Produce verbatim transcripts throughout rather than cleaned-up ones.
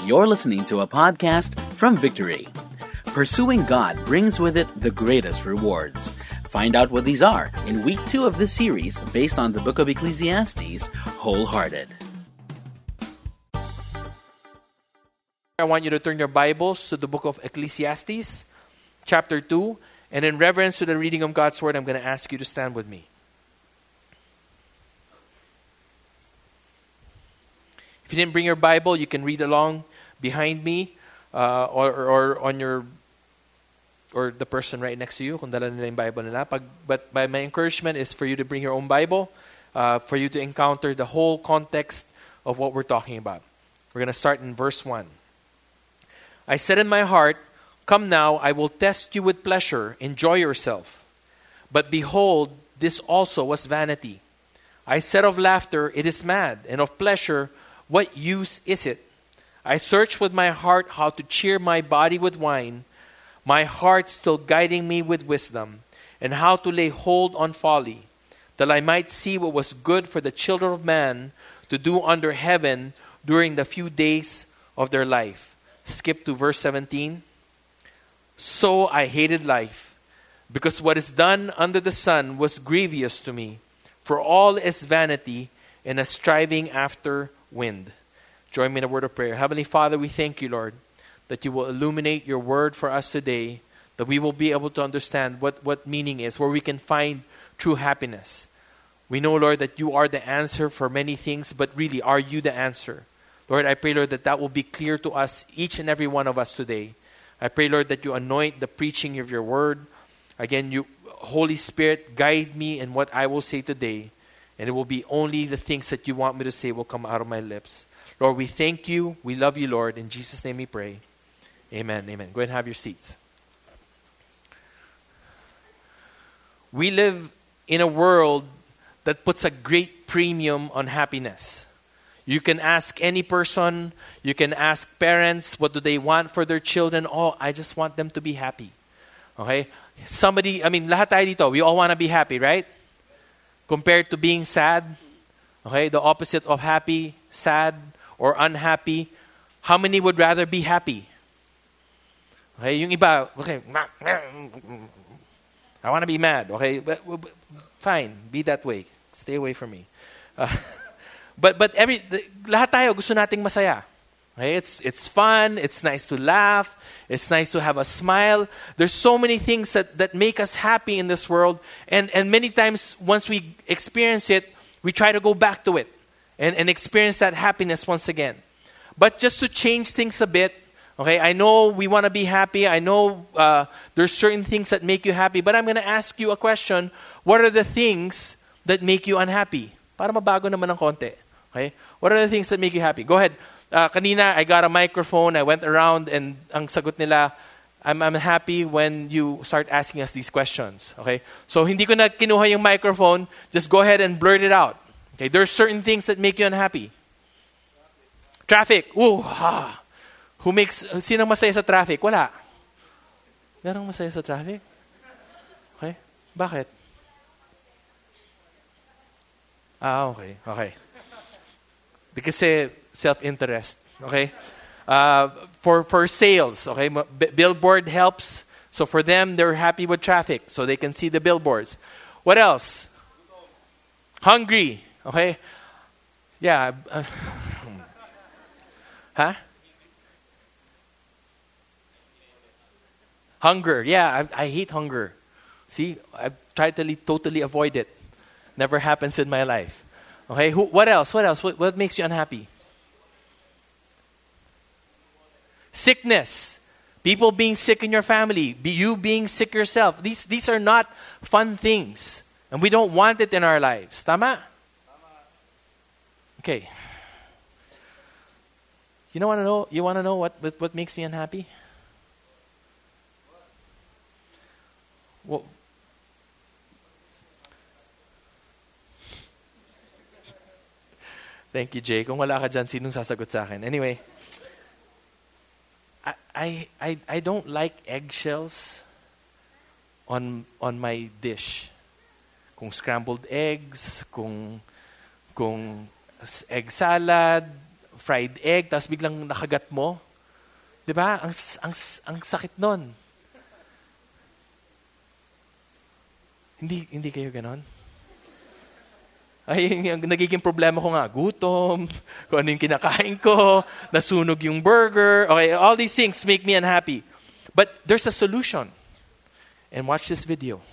You're listening to a podcast from Victory. Pursuing God brings with it the greatest rewards. Find out what these are in week two of this series based on the book of Ecclesiastes, Wholehearted. I want you to turn your Bibles to the book of Ecclesiastes, chapter two. And in reverence to the reading of God's Word, I'm going to ask you to stand with me. If you didn't bring your Bible, you can read along behind me uh, or, or on your, or the person right next to you, kung dala nila yung Bible nila. Pag, but my, my encouragement is for you to bring your own Bible, uh, for you to encounter the whole context of what we're talking about. We're going to start in verse one. I said in my heart, "Come now, I will test you with pleasure. Enjoy yourself." But behold, this also was vanity. I said of laughter, "It is mad," and of pleasure, "What use is it?" I searched with my heart how to cheer my body with wine, my heart still guiding me with wisdom, and how to lay hold on folly, that I might see what was good for the children of man to do under heaven during the few days of their life. Skip to verse seventeen. So I hated life, because what is done under the sun was grievous to me. For all is vanity and a striving after wind. Join me in a word of prayer. Heavenly Father, we thank you, Lord, that you will illuminate your word for us today, that we will be able to understand what, what meaning is, where we can find true happiness. We know, Lord, that you are the answer for many things, but really, are you the answer? Lord, I pray, Lord, that that will be clear to us, each and every one of us today. I pray, Lord, that you anoint the preaching of your word. Again, you, Holy Spirit, guide me in what I will say today. And it will be only the things that you want me to say will come out of my lips. Lord, we thank you. We love you, Lord. In Jesus' name we pray. Amen. Amen. Go ahead and have your seats. We live in a world that puts a great premium on happiness. You can ask any person, you can ask parents, what do they want for their children? Oh, I just want them to be happy. Okay? Somebody, I mean, lahat tayo dito, we all want to be happy, right? Compared to being sad, okay, the opposite of happy, sad, or unhappy, how many would rather be happy? Okay, yung iba, okay, I want to be mad, okay, but, but fine, be that way, stay away from me. Uh, but but every lahat tayo gusto nating masaya. Okay, it's it's fun, it's nice to laugh, it's nice to have a smile. There's so many things that, that make us happy in this world. And, and many times, once we experience it, we try to go back to it and, and experience that happiness once again. But just to change things a bit, okay, I know we want to be happy. I know uh, there's certain things that make you happy. But I'm going to ask you a question. What are the things that make you unhappy? Para mabago naman ng konti. Okay? What are the things that make you happy? Go ahead. Uh, kanina, I got a microphone. I went around and ang sagot nila, I'm, I'm happy when you start asking us these questions. Okay? So, hindi ko na kinuha yung microphone. Just go ahead and blurt it out. Okay? There are certain things that make you unhappy. Traffic. Ooh, ha. Who makes, sino masaya sa traffic? Wala. Merong masaya sa traffic? Okay? Bakit? Ah, okay. Okay. Because self-interest, okay? Uh, for for sales, okay? B- billboard helps. So for them, they're happy with traffic, so they can see the billboards. What else? Hungry, okay? Yeah. Uh, huh? Hunger, yeah. I, I hate hunger. See, I've tried to totally avoid it. Never happens in my life. Okay, Who, what else? What else? What, what makes you unhappy? Sickness. People being sick in your family. Be you being sick yourself. These these are not fun things. And we don't want it in our lives. Tama? Okay. You don't want to know, you want to know what, what, what makes me unhappy? Well, thank you, Jay. Kung wala ka dyan, sinong sasagot sa akin? Anyway, I, I, I, I don't like eggshells on on my dish. Kung scrambled eggs, kung kung egg salad, fried egg, tapos biglang nakagat mo. Diba? Ang, ang, ang sakit nun. Hindi, hindi kayo ganon? Ay, yung nagiging problema ko nga, gutom, kung ano yung kinakain ko, nasunog yung burger. Okay, all these things make me unhappy. But there's a solution. And watch this video.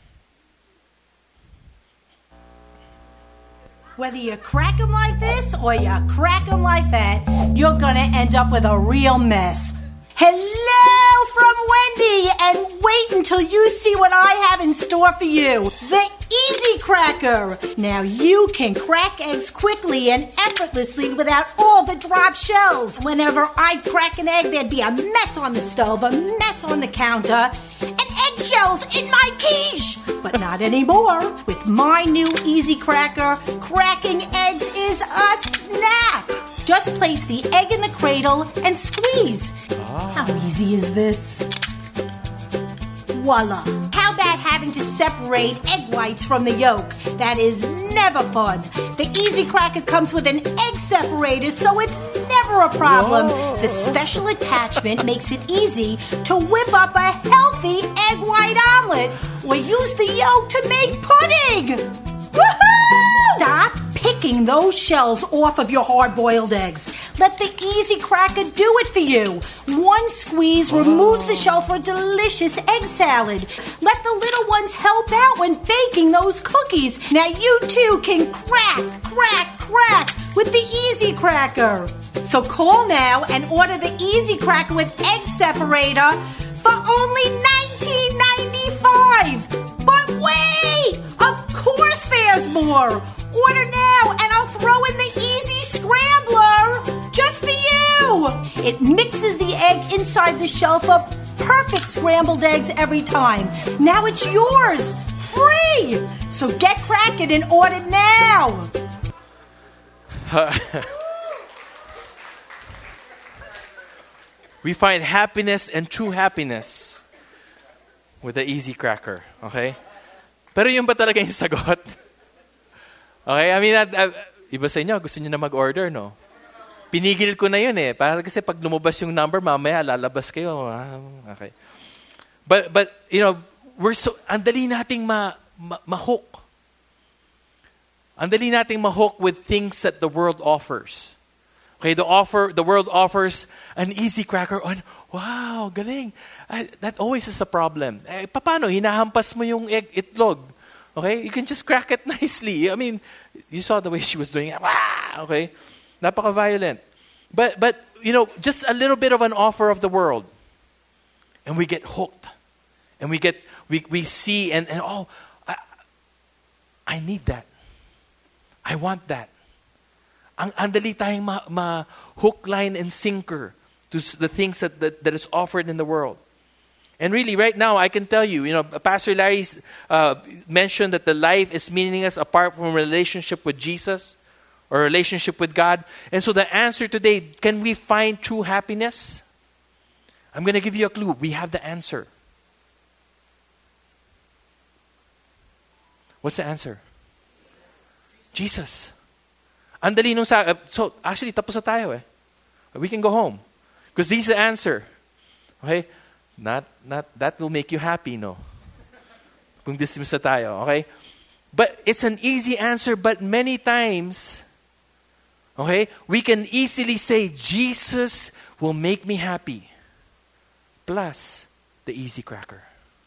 Whether you crack them like this or you crack them like that, you're going to end up with a real mess. Hello from Wendy, and wait until you see what I have in store for you. The Easy Cracker. Now you can crack eggs quickly and effortlessly without all the dropped shells. Whenever I'd crack an egg, there'd be a mess on the stove, a mess on the counter, and eggshells in my quiche. But not anymore. With my new Easy Cracker, cracking eggs is a snack. Just place the egg in the cradle and squeeze. Ah. How easy is this? Voila. How about having to separate egg whites from the yolk? That is never fun. The Easy Cracker comes with an egg separator, so it's never a problem. Whoa. The special attachment makes it easy to whip up a healthy egg white omelet or use the yolk to make pudding. Woohoo! Stop picking those shells off of your hard-boiled eggs. Let the Easy Cracker do it for you. One squeeze oh. removes the shell for a delicious egg salad. Let the little ones help out when baking those cookies. Now you too can crack, crack, crack with the Easy Cracker. So call now and order the Easy Cracker with egg separator for only nineteen ninety-five. But wait! Of course there's more! Order now and I'll throw in the Easy Scrambler just for you! It mixes the egg inside the shell for perfect scrambled eggs every time. Now it's yours! Free! So get cracking and order now! We find happiness and true happiness with the Easy Cracker. Okay? Pero yun ba talaga yung sagot? Okay? I mean, uh, uh, iba sa inyo, gusto nyo na mag-order, no? Pinigil ko na yun eh. Para kasi pag lumabas yung number, mamaya lalabas kayo. Ah, okay. But, but, you know, we're so, ang dali nating ma, ma, ma-hook. Ang dali nating ma-hook with things that the world offers. Okay, the offer, the world offers an Easy Cracker on, wow, galing. Uh, that always is a problem. Eh, paano? Hinahampas mo yung egg, itlog. Okay? You can just crack it nicely. I mean, you saw the way she was doing it. Ah, okay? Napaka-violent. But, but, you know, just a little bit of an offer of the world. And we get hooked. And we get, we, we see and, and oh, I, I need that. I want that. Ang andali tayong ma, ma hook, line, and sinker to the things that, that, that is offered in the world. And really, right now, I can tell you, you know, Pastor Larry uh, mentioned that the life is meaningless apart from a relationship with Jesus or a relationship with God. And so the answer today, can we find true happiness? I'm going to give you a clue. We have the answer. What's the answer? Jesus. Andali nung sa... Uh, so, actually, tapos na tayo eh. We can go home. Because this is the answer. Okay? Not, not, that will make you happy, no? Kung dismiss na tayo, okay? But it's an easy answer, but many times, okay, we can easily say, Jesus will make me happy. Plus, the Easy Cracker.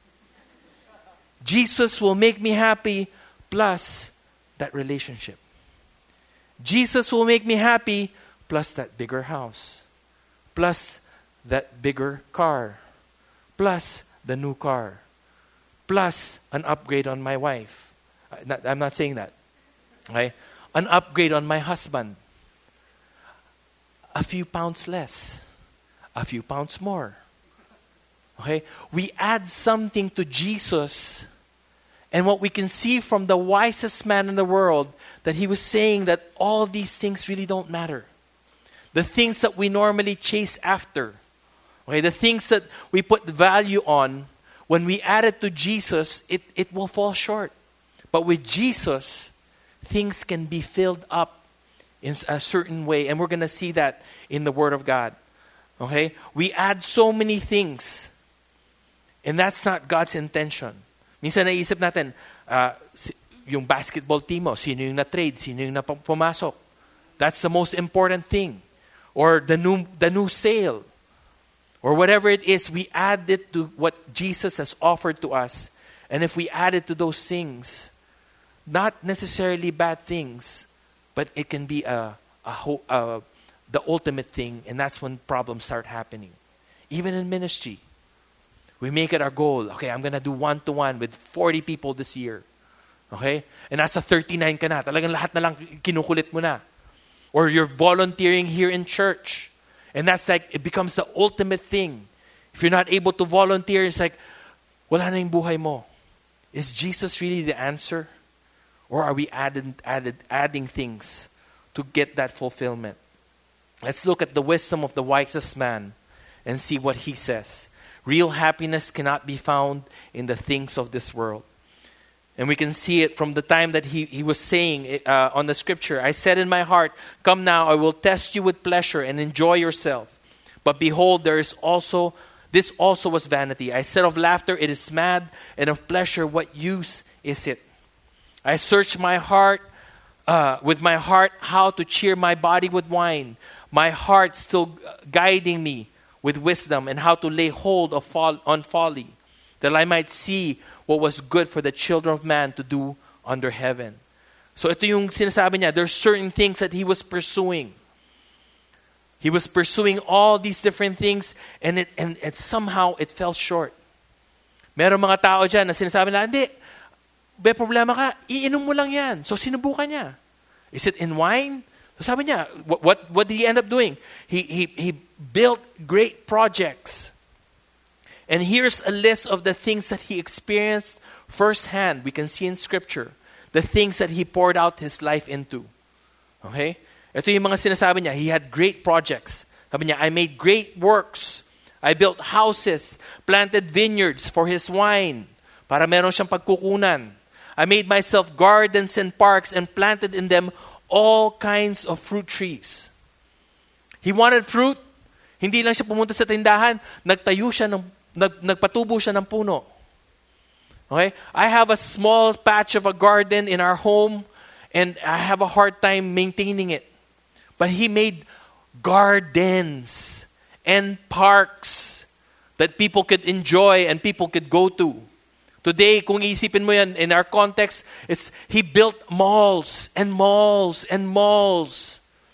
Jesus will make me happy, plus that relationship. Jesus will make me happy, plus that bigger house. Plus that bigger car. Plus the new car. Plus an upgrade on my wife. I'm not saying that. Okay? An upgrade on my husband. A few pounds less. A few pounds more. Okay? We add something to Jesus. And what we can see from the wisest man in the world, that he was saying that all these things really don't matter. The things that we normally chase after. Okay, the things that we put value on, when we add it to Jesus, it, it will fall short. But with Jesus, things can be filled up in a certain way. And we're going to see that in the Word of God. Okay? We add so many things. And that's not God's intention. Minsan naisip natin, uh, yung basketball team mo, sino yung na-trade, sino yung na-pumasok. That's the most important thing. Or the new, the new sale. Or whatever it is, we add it to what Jesus has offered to us. And if we add it to those things, not necessarily bad things, but it can be a, a, ho- a the ultimate thing, and that's when problems start happening. Even in ministry, we make it our goal. Okay, I'm gonna do one-to-one with forty people this year. Okay? And nasa thirty-nine ka na. Talagang lahat na lang kinukulit mo na. Or you're volunteering here in church. And that's like, it becomes the ultimate thing. If you're not able to volunteer, it's like, wala na yung buhay mo. Is Jesus really the answer? Or are we added, added, adding things to get that fulfillment? Let's look at the wisdom of the wisest man and see what he says. Real happiness cannot be found in the things of this world. And we can see it from the time that he, he was saying uh, on the scripture, I said in my heart, come now, I will test you with pleasure and enjoy yourself. But behold, there is also, this also was vanity. I said of laughter, it is mad, and of pleasure, what use is it? I searched my heart, uh, with my heart, how to cheer my body with wine. My heart still guiding me with wisdom and how to lay hold of fol- on folly, that I might see what was good for the children of man to do under heaven. So ito yung sinasabi niya, there's certain things that he was pursuing. He was pursuing all these different things, and it and, and somehow it fell short. Meron mga tao dyan na sinasabi na, hindi, may problema ka, iinom mo lang yan. So sinubukan niya. Is it in wine? So sabi niya, what, what, what did he end up doing? He, he, he built great projects. And here's a list of the things that he experienced firsthand. We can see in Scripture the things that he poured out his life into. Okay? Ito yung mga sinasabi niya. He had great projects. Sabi niya, I made great works. I built houses, planted vineyards for his wine, para meron siyang pagkukunan. I made myself gardens and parks and planted in them all kinds of fruit trees. He wanted fruit. Hindi lang siya pumunta sa tindahan. Nagtayo siya ng Nag, nagpatubo siya ng puno. Okay? I have a small patch of a garden in our home, and I have a hard time maintaining it. But he made gardens and parks that people could enjoy and people could go to. Today, kung isipin mo yan, in our context, it's he built malls and malls and malls.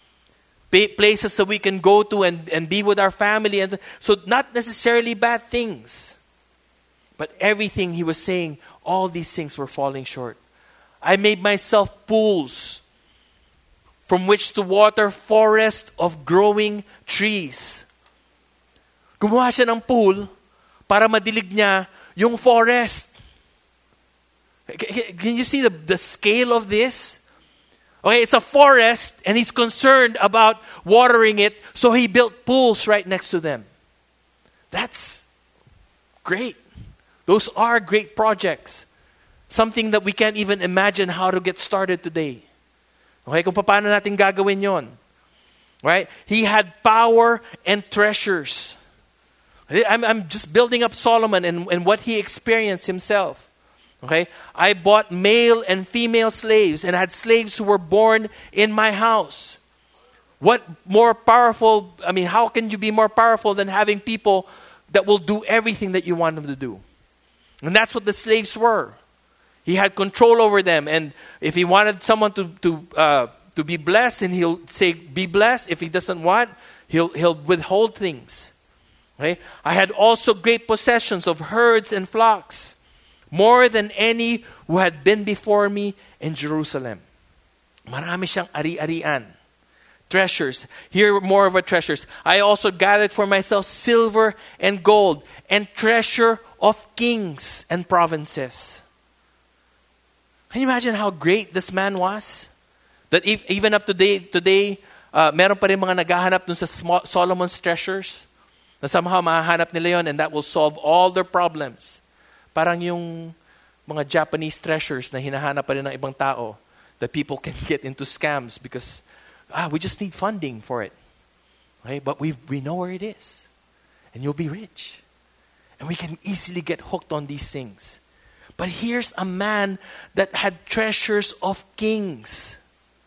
Places that we can go to and, and be with our family. And so not necessarily bad things. But everything he was saying, all these things were falling short. I made myself pools from which to water forest of growing trees. Gumawa siya ng pool para madilig niya yung forest. Can you see the, the scale of this? Okay, it's a forest, and he's concerned about watering it, so he built pools right next to them. That's great. Those are great projects. Something that we can't even imagine how to get started today. Okay, kung paano natin gagawin yon. Right? He had power and treasures. I'm, I'm just building up Solomon and, and what he experienced himself. Okay, I bought male and female slaves and had slaves who were born in my house. What more powerful, I mean, how can you be more powerful than having people that will do everything that you want them to do? And that's what the slaves were. He had control over them. And if he wanted someone to to uh, to be blessed, then he'll say, be blessed. If he doesn't want, he'll he'll withhold things. Okay? I had also great possessions of herds and flocks, more than any who had been before me in Jerusalem. Marami siyang ari-arian. Treasures. Here more of our treasures. I also gathered for myself silver and gold and treasure of kings and provinces. Can you imagine how great this man was? That if, even up to today, today uh, meron pa rin mga naghahanap dun sa Solomon's treasures na somehow mahahanap nila yon, and that will solve all their problems. Parang yung mga Japanese treasures na hinahanap pa rin ng ibang tao that people can get into scams because ah, we just need funding for it. Okay? But we we know where it is. And you'll be rich. And we can easily get hooked on these things. But here's a man that had treasures of kings.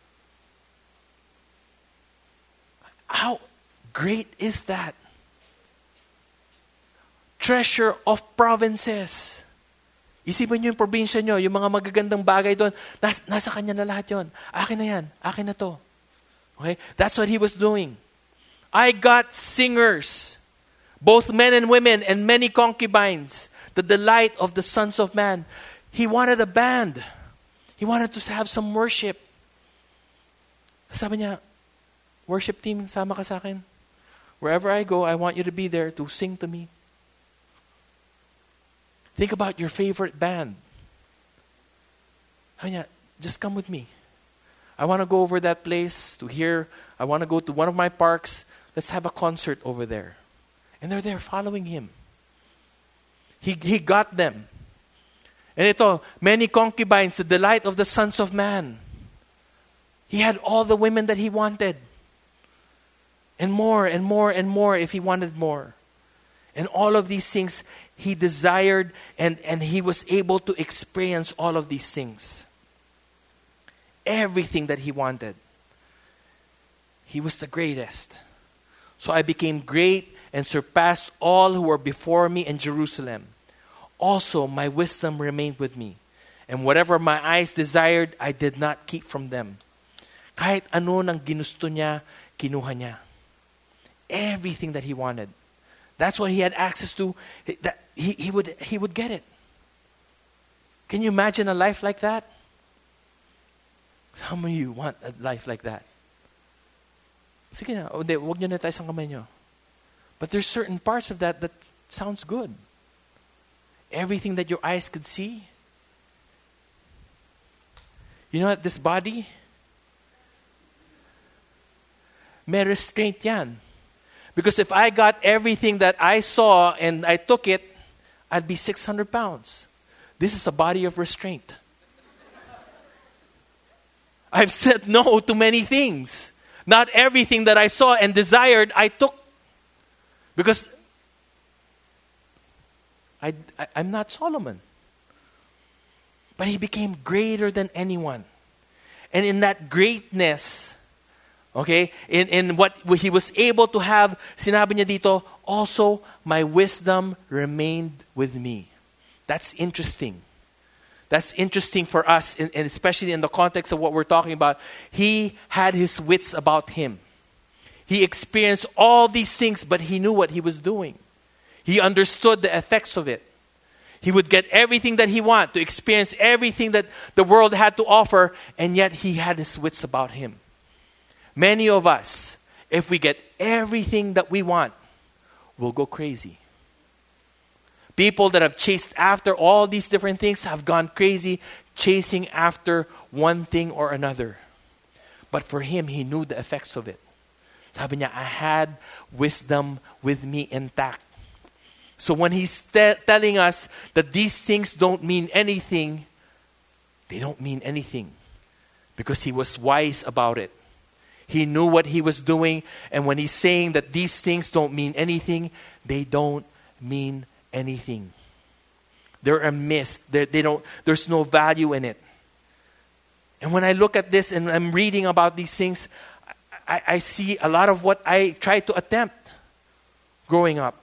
How great is that? Treasure of provinces. Isipin nyo yung probinsya nyo, yung mga magagandang bagay doon, nas, nasa kanya na lahat yon. Akin na yan. Akin na to. Okay? That's what he was doing. I got singers, both men and women, and many concubines, the delight of the sons of man. He wanted a band. He wanted to have some worship. Sabi niya, worship team, sama ka sa akin. Wherever I go, I want you to be there to sing to me. Think about your favorite band. Sabi niya, just come with me. I want to go over that place to hear. I want to go to one of my parks. Let's have a concert over there. And they're there following him. He, he got them. And ito, many concubines, the delight of the sons of man. He had all the women that he wanted. And more and more and more if he wanted more. And all of these things he desired, and, and he was able to experience all of these things. Everything that he wanted. He was the greatest. So I became great and surpassed all who were before me in Jerusalem. Also, my wisdom remained with me. And whatever my eyes desired, I did not keep from them. Kahit ano nang ginusto niya, kinuha niya. Everything that he wanted. That's what he had access to. That he, he would he would get it. Can you imagine a life like that? How many of you want a life like that? Sige na, o, de, wag niyo na tayo sa kamay niyo. But there's certain parts of that that sounds good. Everything that your eyes could see. You know what, this body, may restraint yan. Because if I got everything that I saw and I took it, I'd be six hundred pounds. This is a body of restraint. I've said no to many things. Not everything that I saw and desired, I took. Because I, I, I'm not Solomon. But he became greater than anyone. And in that greatness, okay, in, in what he was able to have, sinabi niya dito, also my wisdom remained with me. That's interesting. That's interesting for us, and especially in the context of what we're talking about. He had his wits about him. He experienced all these things, but he knew what he was doing. He understood the effects of it. He would get everything that he wanted, to experience everything that the world had to offer, and yet he had his wits about him. Many of us, if we get everything that we want, will go crazy. People that have chased after all these different things have gone crazy, chasing after one thing or another. But for him, he knew the effects of it. Sabi niya, I had wisdom with me intact. So when he's te- telling us that these things don't mean anything, they don't mean anything. Because he was wise about it. He knew what he was doing. And when he's saying that these things don't mean anything, they don't mean anything. They're a mist. They're, they don't, there's no value in it. And when I look at this and I'm reading about these things, I, I see a lot of what I tried to attempt growing up.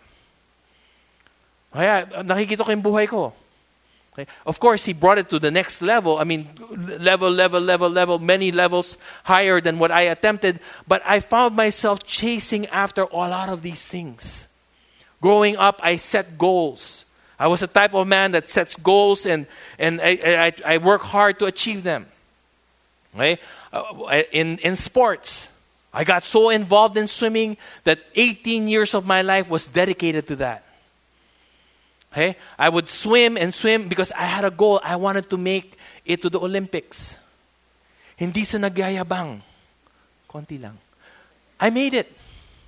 Kaya nakikita ko yung buhay ko. Okay. Of course, he brought it to the next level. I mean, level, level, level, level, many levels higher than what I attempted. But I found myself chasing after a lot of these things. Growing up, I set goals. I was a type of man that sets goals, and, and I, I, I work hard to achieve them. Okay? Uh, in, in sports, I got so involved in swimming that eighteen years of my life was dedicated to that. Okay? I would swim and swim because I had a goal. I wanted to make it to the Olympics. Hindi sa nagyayabang. Konti lang. I made it.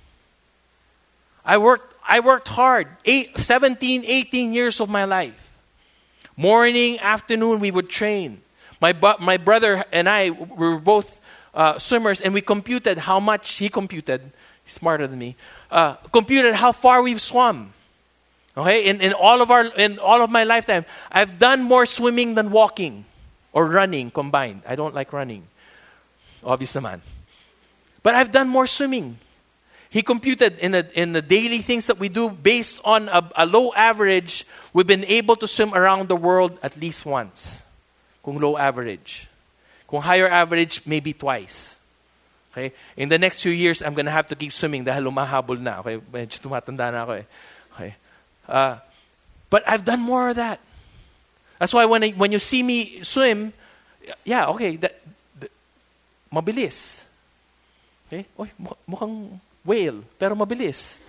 I worked I worked hard. Eight, seventeen, eighteen years of my life. Morning, afternoon, we would train. My bu- my brother and I we were both uh, swimmers, and we computed how much he computed. He's smarter than me. Uh, computed how far we've swum. Okay, in, in all of our in all of my lifetime, I've done more swimming than walking or running combined. I don't like running, obviously, man. But I've done more swimming. He computed in the in the daily things that we do based on a, a low average. We've been able to swim around the world at least once. Kung low average, kung higher average, maybe twice. Okay, in the next few years, I'm gonna have to keep swimming dahil lumahabol na. Okay, medyo tumatanda na ako eh. Okay. Uh, but I've done more of that. That's why when I, when you see me swim, yeah, okay, that, that mabilis. Okay, oy, mukhang whale, pero mabilis.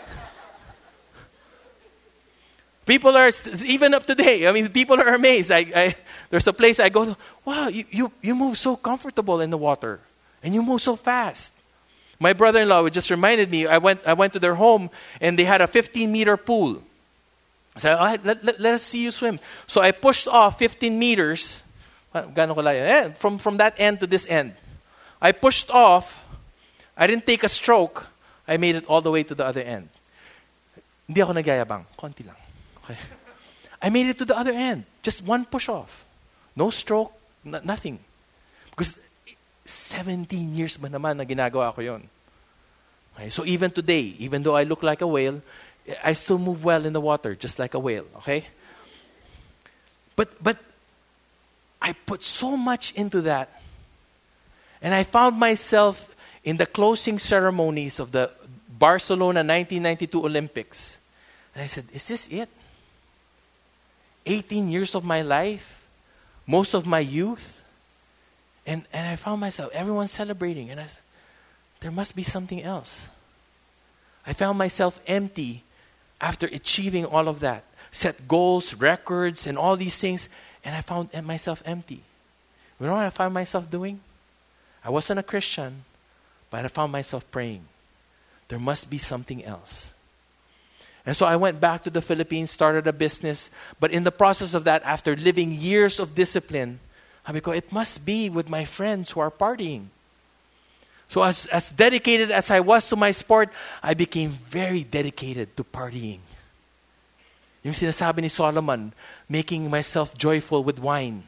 People are even up today. I mean, people are amazed. I, I there's a place I go to. Wow, you, you you move so comfortable in the water, and you move so fast. My brother-in-law just reminded me. I went I went to their home, and they had a fifteen meter pool. I said, all right, let, let, let us see you swim. So I pushed off fifteen meters. Gano'n kalaya? Eh, from, from that end to this end. I pushed off. I didn't take a stroke. I made it all the way to the other end. Hindi ako nagyayabang. Konti lang. Okay. I made it to the other end. Just one push off. No stroke, n- nothing. Because seventeen years ba naman na ginagawa ko yun. Okay. So even today, even though I look like a whale, I still move well in the water, just like a whale, okay? But but I put so much into that. And I found myself in the closing ceremonies of the Barcelona nineteen ninety-two Olympics. And I said, is this it? eighteen years of my life, most of my youth. And, and I found myself, everyone celebrating. And I said, there must be something else. I found myself empty after achieving all of that. Set goals, records, and all these things. And I found myself empty. You know what I found myself doing? I wasn't a Christian, but I found myself praying. There must be something else. And so I went back to the Philippines, started a business. But in the process of that, after living years of discipline, I go, it must be with my friends who are partying. So as, as dedicated as I was to my sport, I became very dedicated to partying. Yung sinasabi ni Solomon, making myself joyful with wine.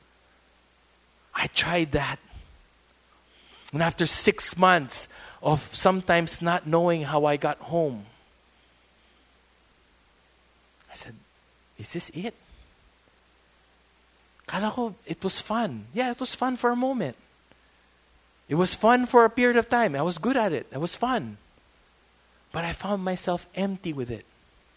I tried that. And after six months of sometimes not knowing how I got home, I said, is this it? Kala ko, it was fun. Yeah, it was fun for a moment. It was fun for a period of time. I was good at it. It was fun. But I found myself empty with it.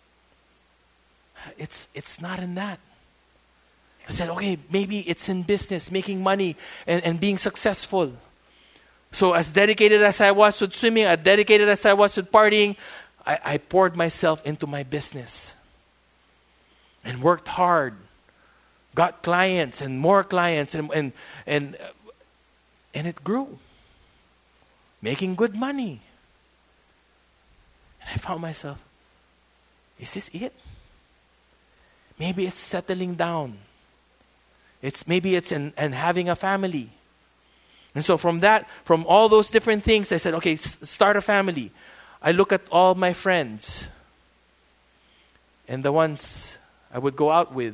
It's it's not in that. I said, okay, maybe it's in business, making money and, and being successful. So as dedicated as I was with swimming, as dedicated as I was with partying, I, I poured myself into my business. And worked hard. Got clients and more clients and and and And it grew. Making good money. And I found myself, is this it? Maybe it's settling down. It's maybe it's in and having a family. And so from that, from all those different things, I said, okay, s- start a family. I look at all my friends. And the ones I would go out with.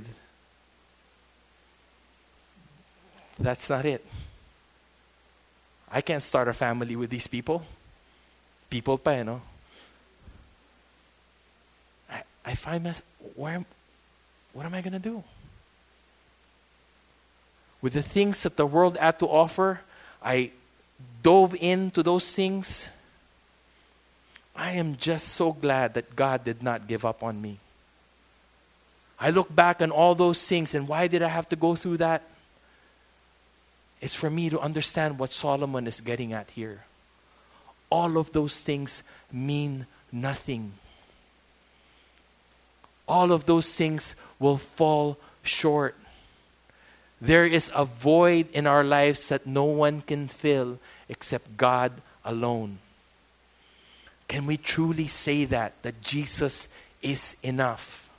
That's not it. I can't start a family with these people. People pa, you know. I, I find myself, where, what am I going to do? With the things that the world had to offer, I dove into those things. I am just so glad that God did not give up on me. I look back on all those things and why did I have to go through that? It's for me to understand what Solomon is getting at here. All of those things mean nothing. All of those things will fall short. There is a void in our lives that no one can fill except God alone. Can we truly say that, that Jesus is enough?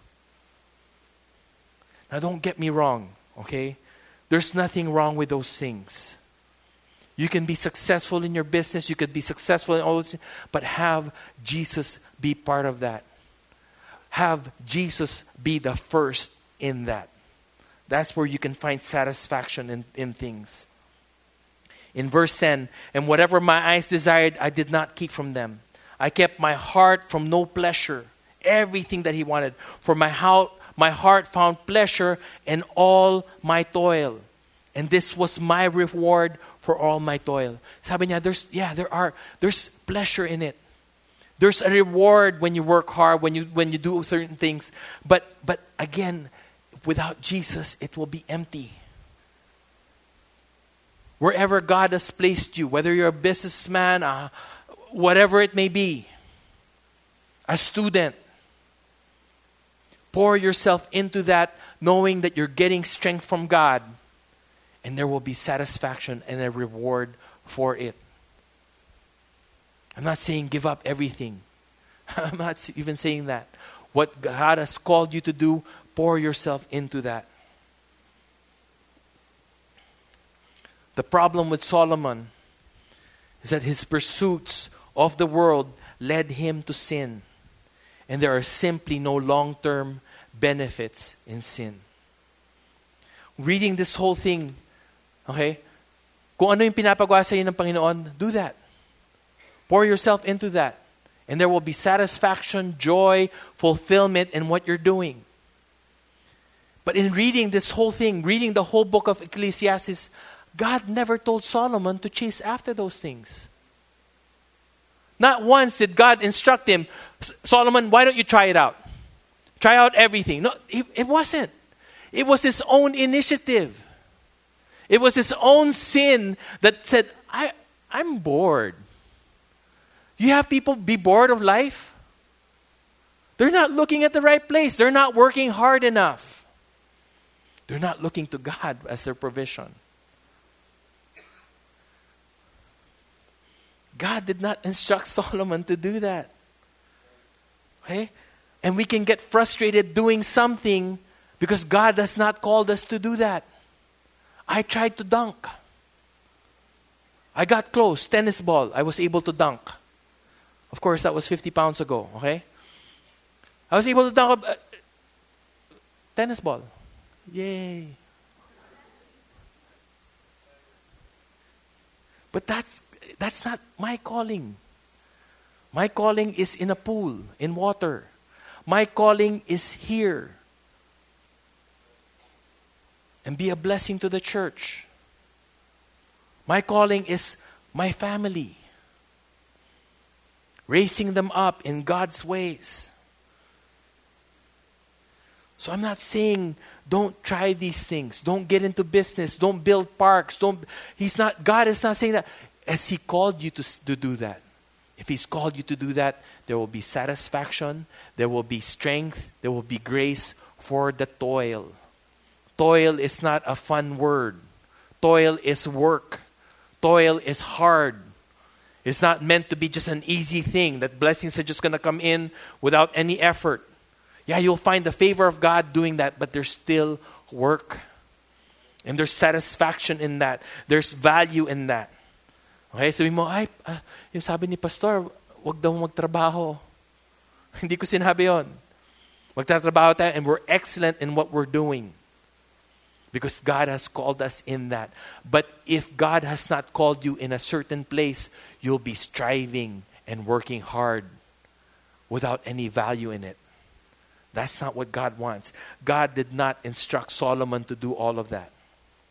Now don't get me wrong, okay? There's nothing wrong with those things. You can be successful in your business. You could be successful in all those things. But have Jesus be part of that. Have Jesus be the first in that. That's where you can find satisfaction in, in things. In verse ten, and whatever my eyes desired, I did not keep from them. I kept my heart from no pleasure. Everything that he wanted. For my, how, my heart found pleasure in all my toil. And this was my reward for all my toil. Sabi niya, there's, yeah, there are, there's pleasure in it. There's a reward when you work hard, when you, when you do certain things. But, but again, without Jesus, it will be empty. Wherever God has placed you, whether you're a businessman, uh, whatever it may be, a student, pour yourself into that knowing that you're getting strength from God, and there will be satisfaction and a reward for it. I'm not saying give up everything. I'm not even saying that. What God has called you to do, pour yourself into that. The problem with Solomon is that his pursuits of the world led him to sin. And there are simply no long-term benefits in sin. Reading this whole thing, okay? Kung ano yung pinapagawa sa iyo ng Panginoon, do that. Pour yourself into that. And there will be satisfaction, joy, fulfillment in what you're doing. But in reading this whole thing, reading the whole book of Ecclesiastes, God never told Solomon to chase after those things. Not once did God instruct him, Solomon, why don't you try it out? Try out everything. No, it, it wasn't. It was his own initiative. It was his own sin that said, I, I'm bored. You have people be bored of life? They're not looking at the right place. They're not working hard enough. They're not looking to God as their provision. God did not instruct Solomon to do that. Okay? And we can get frustrated doing something because God has not called us to do that. I tried to dunk. I got close. Tennis ball. I was able to dunk. Of course, that was fifty pounds ago. Okay? I was able to dunk a uh, tennis ball. Yay. But that's that's not my calling. My calling is in a pool, in water. My calling is here. And be a blessing to the church. My calling is my family. Raising them up in God's ways. So I'm not saying don't try these things. Don't get into business. Don't build parks. Don't. He's not. God is not saying that. As He called you to, to do that. If He's called you to do that, there will be satisfaction. There will be strength. There will be grace for the toil. Toil is not a fun word. Toil is work. Toil is hard. It's not meant to be just an easy thing that blessings are just going to come in without any effort. Yeah, you'll find the favor of God doing that, but there's still work. And there's satisfaction in that. There's value in that. Okay, sabi mo, ay, uh, yung sabi ni Pastor, wag daw magtrabaho. Hindi ko sinabi yun. Magtatrabaho tayo and we're excellent in what we're doing. Because God has called us in that. But if God has not called you in a certain place, you'll be striving and working hard without any value in it. That's not what God wants. God did not instruct Solomon to do all of that.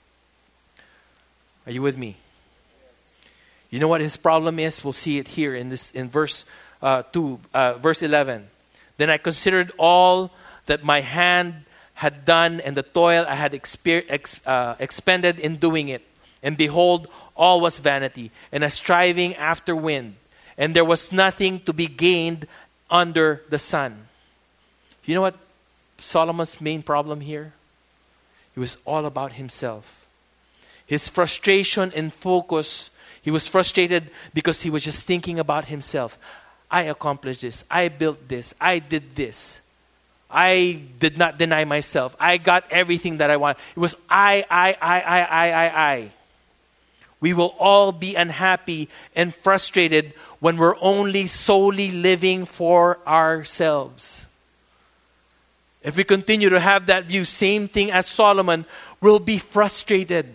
Are you with me? You know what his problem is? We'll see it here in this in verse uh, two, uh, verse eleven. Then I considered all that my hand had done and the toil I had exper- ex- uh, expended in doing it. And behold, all was vanity and a striving after wind. And there was nothing to be gained under the sun. You know what Solomon's main problem here? It was all about himself. His frustration and focus, he was frustrated because he was just thinking about himself. I accomplished this. I built this. I did this. I did not deny myself. I got everything that I want. It was I, I, I, I, I, I, I. We will all be unhappy and frustrated when we're only solely living for ourselves. If we continue to have that view, same thing as Solomon, we'll be frustrated.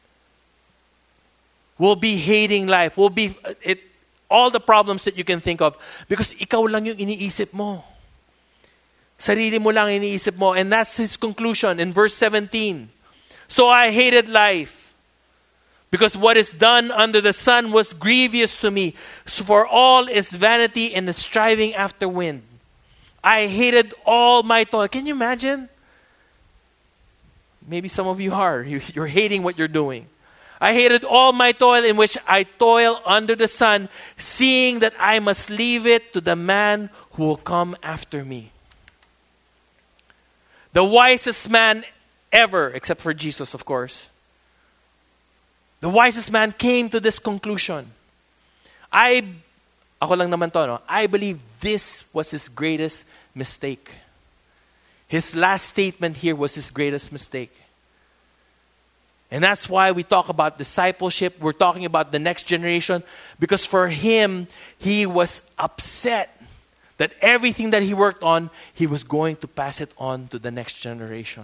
We'll be hating life. We'll be it, all the problems that you can think of because ikaw lang yung iniisip mo. Sarili mo lang iniisip mo. And that's his conclusion in verse seventeen. So I hated life, because what is done under the sun was grievous to me. So for all is vanity and the striving after wind. I hated all my toil. Can you imagine? Maybe some of you are. You're hating what you're doing. I hated all my toil in which I toil under the sun, seeing that I must leave it to the man who will come after me. The wisest man ever, except for Jesus, of course. The wisest man came to this conclusion. I, ako lang naman to, no? I believe this was his greatest mistake. His last statement here was his greatest mistake. And that's why we talk about discipleship. We're talking about the next generation. Because for him, he was upset that everything that he worked on, he was going to pass it on to the next generation.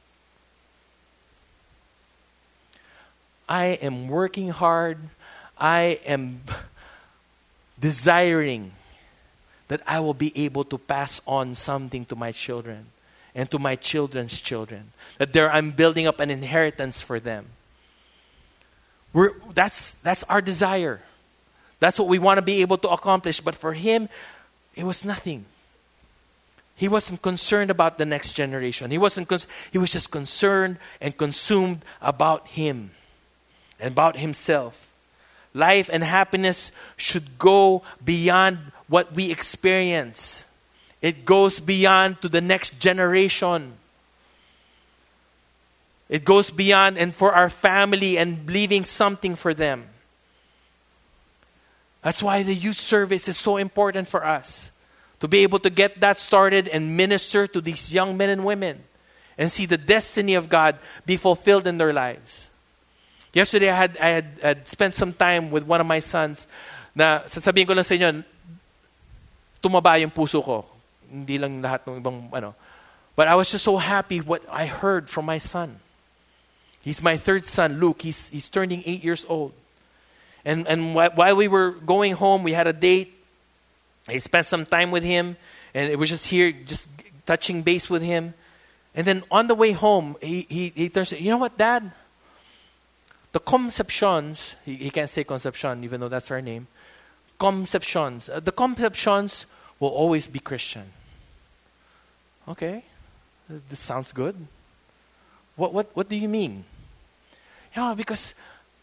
I am working hard. I am desiring that I will be able to pass on something to my children and to my children's children. That there I'm building up an inheritance for them. We're, that's, that's our desire. That's what we want to be able to accomplish. But for him, it was nothing. He wasn't concerned about the next generation. He wasn't. Cons- he was just concerned and consumed about him and about himself. Life and happiness should go beyond what we experience. It goes beyond to the next generation. It goes beyond and for our family and leaving something for them. That's why the youth service is so important for us. To be able to get that started and minister to these young men and women. And see the destiny of God be fulfilled in their lives. Yesterday, I had, I had, had spent some time with one of my sons na sasabihin ko lang sa inyo, tumaba yung puso ko. Hindi lang lahat ng ibang ano. But I was just so happy what I heard from my son. He's my third son, Luke. He's, he's turning eight years old. And, and while we were going home, we had a date. I spent some time with him. And it was just here, just touching base with him. And then on the way home, he, he, he turns to me, you know what, Dad? The Concepcions, he, he can't say Concepcion, even though that's our name. Concepcions. Uh, the Concepcions will always be Christian. Okay. This sounds good. What, what, what do you mean? Yeah, because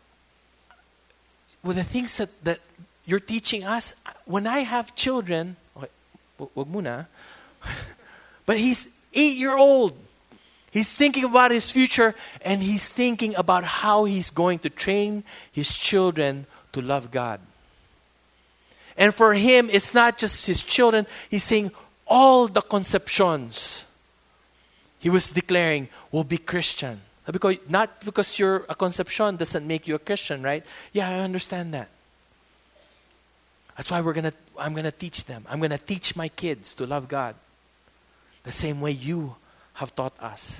with the things that, that you're teaching us, when I have children, okay, wag muna, but he's eight-year-old. He's thinking about his future and he's thinking about how he's going to train his children to love God. And for him, it's not just his children. He's saying all the Concepcions, he was declaring, will be Christian. Because not because you're a Concepcion doesn't make you a Christian, right? Yeah, I understand that. That's why we're gonna. I'm gonna teach them. I'm gonna teach my kids to love God, the same way you have taught us.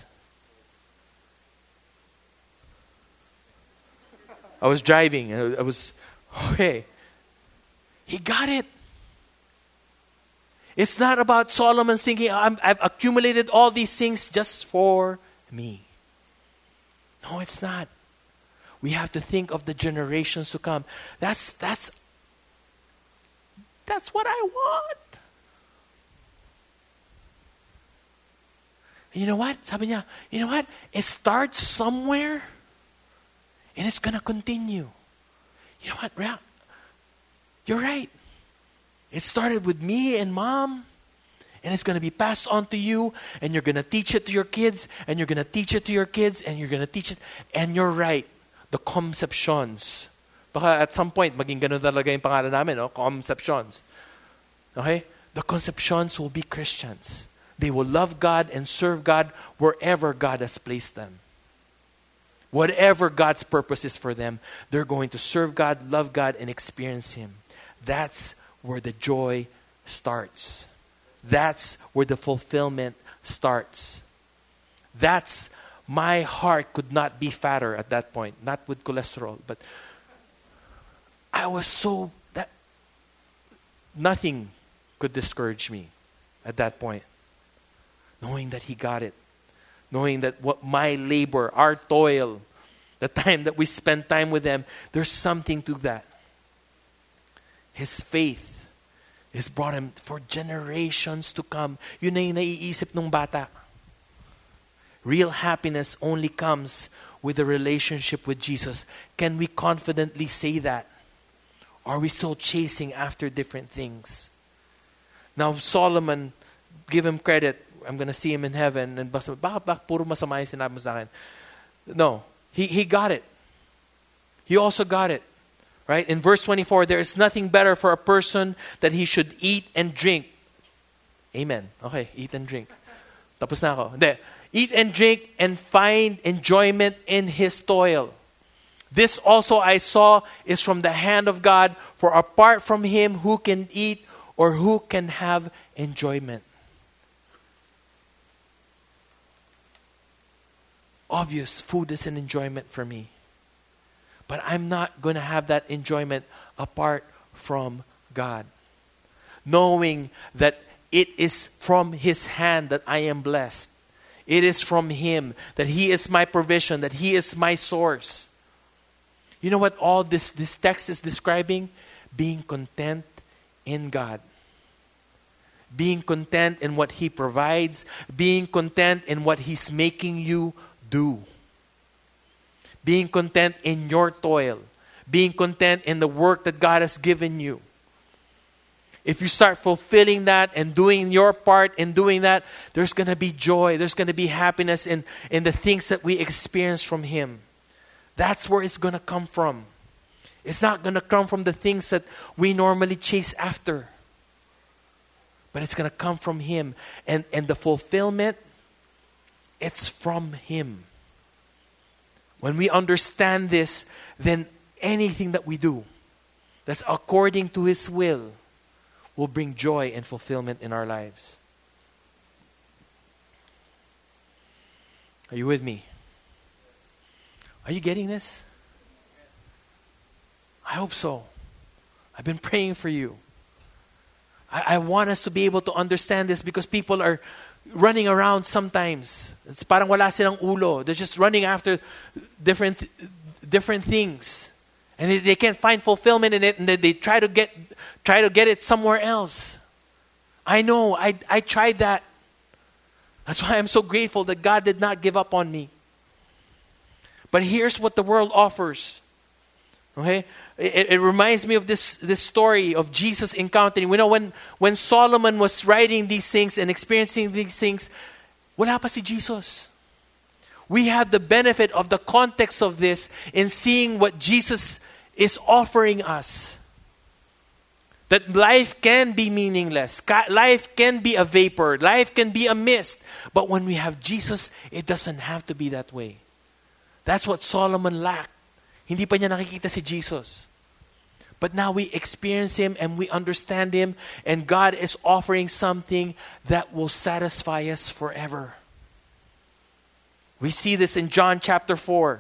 I was driving and I was okay. He got it. It's not about Solomon thinking, I'm, I've accumulated all these things just for me. No, it's not. We have to think of the generations to come. That's that's that's what I want. And you know what? Sabi niya, you know what? It starts somewhere and it's gonna continue. You know what? You're right. It started with me and Mom. And it's going to be passed on to you. And you're going to teach it to your kids. And you're going to teach it to your kids. And you're going to teach it. And you're right. The Concepcions. Baka at some point, maging ganun talaga yung pangalan namin, no? Conceptions. Okay? The Conceptions will be Christians. They will love God and serve God wherever God has placed them. Whatever God's purpose is for them, they're going to serve God, love God, and experience Him. That's where the joy starts. That's where the fulfillment starts. That's, my heart could not be fatter at that point. Not with cholesterol, but I was so, that nothing could discourage me at that point. Knowing that He got it. Knowing that what my labor, our toil, the time that we spend time with Him, there's something to that. His faith has brought him for generations to come. Yun na yung naiisip ng bata. Real happiness only comes with a relationship with Jesus. Can we confidently say that? Or are we still chasing after different things? Now, Solomon, give him credit. I'm going to see him in heaven. And bakit, bakit puro masama yung sinabi mo sa akin? No. He, he got it. He also got it. Right? In verse twenty-four, there is nothing better for a person that he should eat and drink. Amen. Okay, eat and drink. Tapos na ako. Hindi. Eat and drink and find enjoyment in his toil. This also I saw is from the hand of God, for apart from Him, who can eat or who can have enjoyment? Obvious, food is an enjoyment for me. But I'm not going to have that enjoyment apart from God. Knowing that it is from His hand that I am blessed. It is from Him that He is my provision, that He is my source. You know what all this, this text is describing? Being content in God. Being content in what He provides. Being content in what He's making you do. Being content in your toil. Being content in the work that God has given you. If you start fulfilling that and doing your part in doing that, there's going to be joy. There's going to be happiness in, in the things that we experience from Him. That's where it's going to come from. It's not going to come from the things that we normally chase after. But it's going to come from Him. And, and the fulfillment, it's from Him. When we understand this, then anything that we do that's according to His will will bring joy and fulfillment in our lives. Are you with me? Are you getting this? I hope so. I've been praying for you. I, I want us to be able to understand this because people are running around sometimes. It's parang wala silang ulo. They're just running after different different things. And they, they can't find fulfillment in it, and they, they try to get try to get it somewhere else. I know, I I tried that. That's why I'm so grateful that God did not give up on me. But here's what the world offers. Okay? It, it reminds me of this, this story of Jesus encountering. We know when, when Solomon was writing these things and experiencing these things, wala pa si Jesus. We have the benefit of the context of this in seeing what Jesus is offering us. That life can be meaningless. Life can be a vapor. Life can be a mist. But when we have Jesus, it doesn't have to be that way. That's what Solomon lacked. Hindi pa niya nakikita si Jesus. But now we experience Him and we understand Him, and God is offering something that will satisfy us forever. We see this in John chapter four.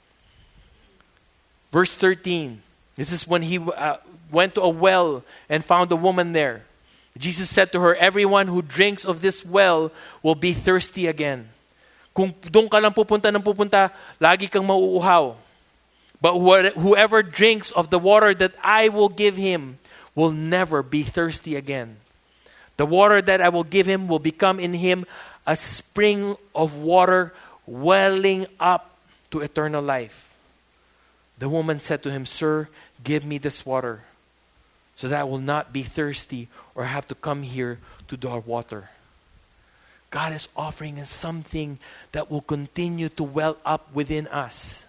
Verse thirteen. This is when He uh, went to a well and found a woman there. Jesus said to her, "Everyone who drinks of this well will be thirsty again. Kung doon ka lang pupunta ng pupunta, lagi kang mauuhaw. But whoever drinks of the water that I will give him will never be thirsty again. The water that I will give him will become in him a spring of water welling up to eternal life." The woman said to him, "Sir, give me this water so that I will not be thirsty or have to come here to draw water." God is offering us something that will continue to well up within us.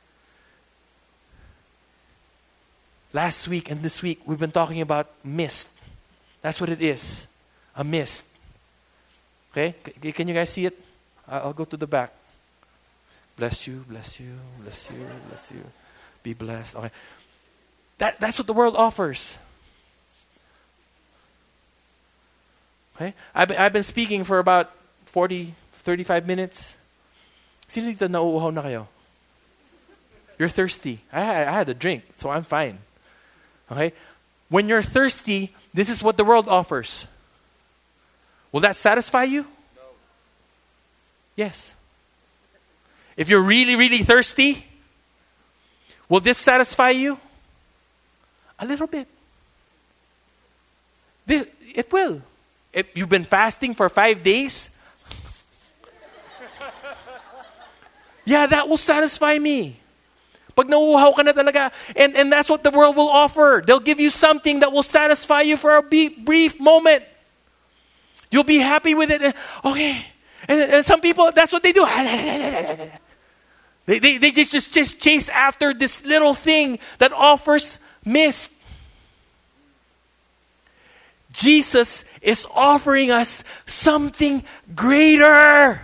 Last week and this week, we've been talking about mist. That's what it is. A mist. Okay? Can you guys see it? I'll go to the back. Bless you, bless you, bless you, bless you. Be blessed. Okay. That, that's what the world offers. Okay? I've, I've been speaking for about forty, thirty-five minutes. Sino dito nauuhaw na kayo? You're thirsty. I had, I had a drink, so I'm fine. Okay? When you're thirsty, this is what the world offers. Will that satisfy you? No. Yes. If you're really, really thirsty, will this satisfy you? A little bit. This, it will. If you've been fasting for five days, yeah, that will satisfy me. Pag nauuhaw ka na talaga, and, and that's what the world will offer. They'll give you something that will satisfy you for a brief, brief moment. You'll be happy with it. And, okay. And, and some people, that's what they do. They, they, they just, just, just chase after this little thing that offers mist. Jesus is offering us something greater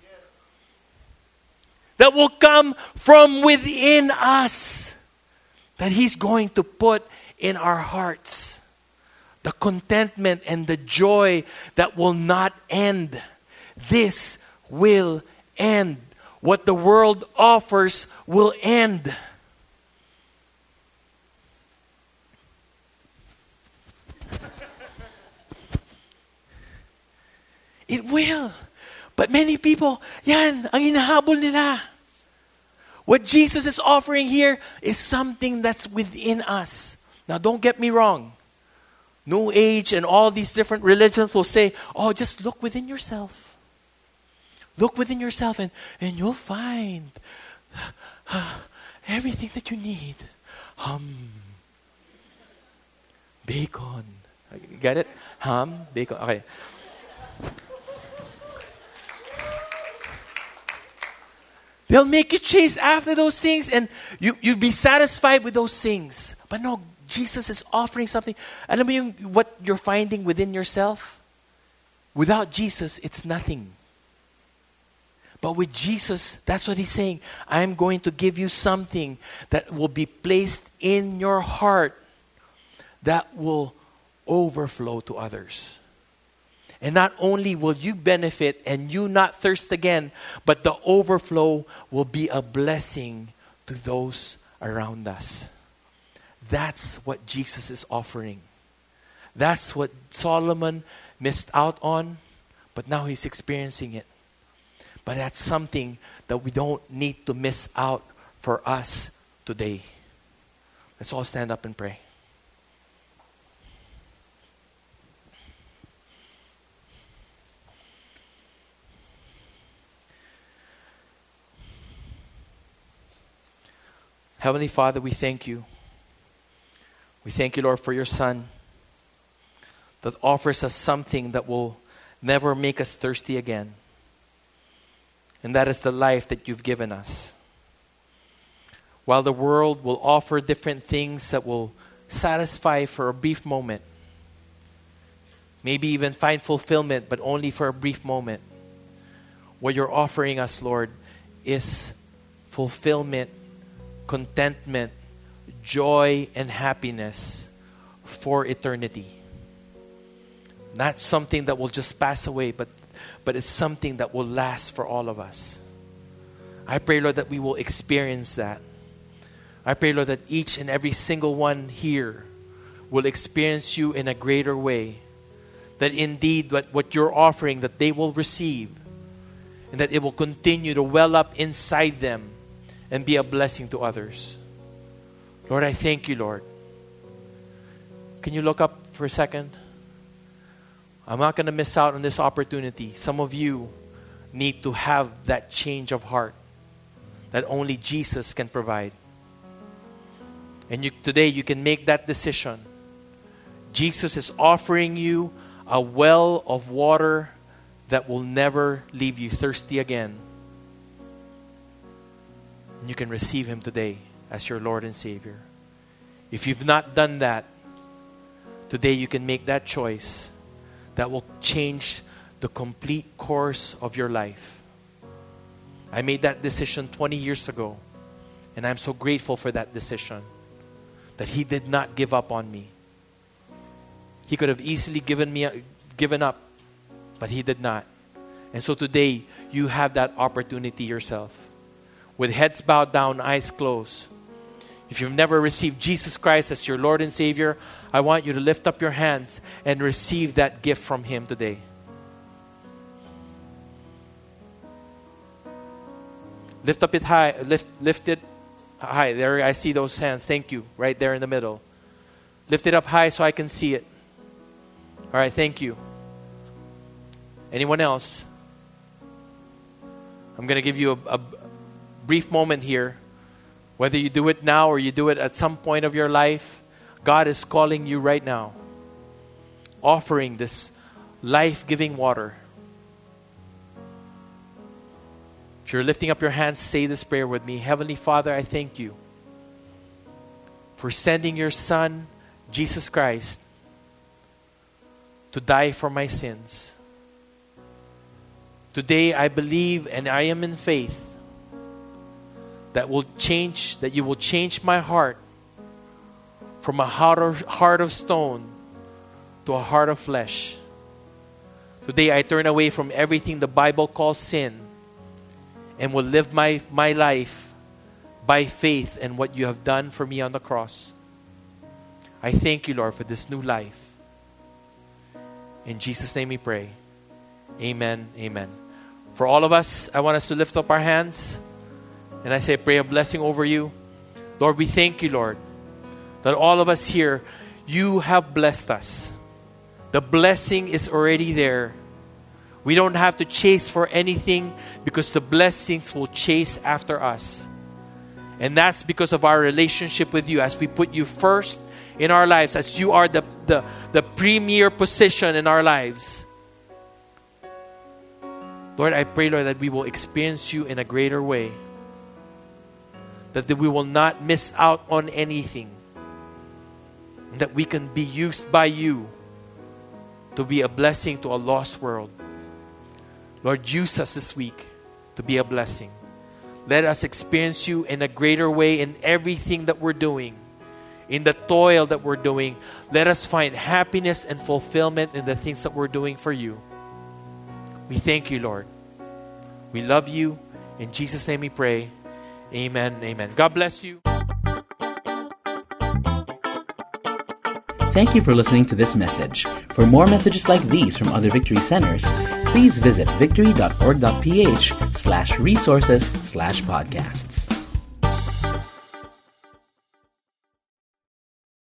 that will come from within us, that He's going to put in our hearts. The contentment and the joy that will not end. This will end. What the world offers will end. It will. But many people, yan, ang hinahabol nila. What Jesus is offering here is something that's within us. Now, don't get me wrong. New Age and all these different religions will say, oh, just look within yourself. Look within yourself and, and you'll find everything that you need. Hum. Bacon. Get it? Hum. Bacon. Okay. They'll make you chase after those things and you, you'll be satisfied with those things. But no, Jesus is offering something. Alam mo yung what you're finding within yourself? Without Jesus, it's nothing. But with Jesus, that's what He's saying. I'm going to give you something that will be placed in your heart that will overflow to others. And not only will you benefit and you not thirst again, but the overflow will be a blessing to those around us. That's what Jesus is offering. That's what Solomon missed out on, but now he's experiencing it. But that's something that we don't need to miss out for us today. Let's all stand up and pray. Heavenly Father, we thank you. We thank you, Lord, for your Son that offers us something that will never make us thirsty again. And that is the life that you've given us. While the world will offer different things that will satisfy for a brief moment, maybe even find fulfillment, but only for a brief moment, what you're offering us, Lord, is fulfillment, contentment, joy, and happiness for eternity. Not something that will just pass away, but, but it's something that will last for all of us. I pray, Lord, that we will experience that. I pray, Lord, that each and every single one here will experience you in a greater way. That indeed what, what you're offering, that they will receive. And that it will continue to well up inside them and be a blessing to others. Lord, I thank you, Lord. Can you look up for a second? I'm not going to miss out on this opportunity. Some of you need to have that change of heart that only Jesus can provide. And you, today you can make that decision. Jesus is offering you a well of water that will never leave you thirsty again. And you can receive Him today as your Lord and Savior. If you've not done that, today you can make that choice that will change the complete course of your life. I made that decision twenty years ago. And I'm so grateful for that decision. That He did not give up on me. He could have easily given me, given up. But He did not. And so today, you have that opportunity yourself. With heads bowed down, eyes closed. If you've never received Jesus Christ as your Lord and Savior, I want you to lift up your hands and receive that gift from Him today. Lift up it high. Lift, lift it high. There, I see those hands. Thank you. Right there in the middle. Lift it up high so I can see it. All right, thank you. Anyone else? I'm going to give you a, a brief moment here. Whether you do it now or you do it at some point of your life, God is calling you right now. Offering this life-giving water. If you're lifting up your hands, say this prayer with me. Heavenly Father, I thank you for sending your Son, Jesus Christ, to die for my sins. Today I believe and I am in faith that will change, that you will change my heart from a heart of, heart of stone to a heart of flesh. Today I turn away from everything the Bible calls sin and will live my, my life by faith in what you have done for me on the cross. I thank you, Lord, for this new life. In Jesus' name we pray. Amen, amen. For all of us, I want us to lift up our hands. And I say, pray a blessing over you. Lord, we thank you, Lord, that all of us here, you have blessed us. The blessing is already there. We don't have to chase for anything because the blessings will chase after us. And that's because of our relationship with you. As we put you first in our lives, as you are the, the, the premier position in our lives. Lord, I pray, Lord, that we will experience you in a greater way. That we will not miss out on anything. That we can be used by you to be a blessing to a lost world. Lord, use us this week to be a blessing. Let us experience you in a greater way in everything that we're doing. In the toil that we're doing. Let us find happiness and fulfillment in the things that we're doing for you. We thank you, Lord. We love you. In Jesus' name we pray. Amen, amen. God bless you. Thank you for listening to this message. For more messages like these from other Victory Centers, please visit victory dot org dot p h slash resources slash podcast.